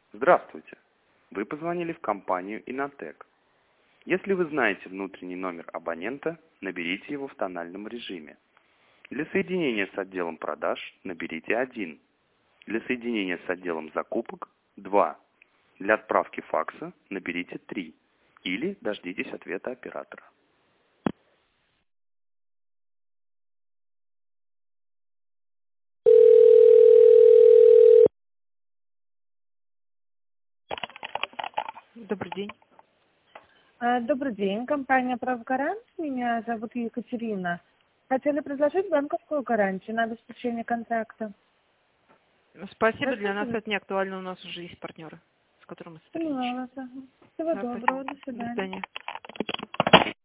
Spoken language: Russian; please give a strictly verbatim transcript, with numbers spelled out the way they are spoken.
Здравствуйте. Вы позвонили в компанию Inotec. Если вы знаете внутренний номер абонента, наберите его в тональном режиме. Для соединения с отделом продаж наберите один. Для соединения с отделом закупок – два. Для отправки факса наберите три. Или дождитесь ответа оператора. Добрый день. А, Добрый день, компания «Правгарант». Меня зовут Екатерина. Хотели предложить банковскую гарантию на обеспечение контракта. Спасибо, для нас Расскажите. это не актуально, у нас уже есть партнеры, с которыми мы Поняла сотрудничаем. вас. Ага. Всего Да, доброго, спасибо. до До свидания. свидания.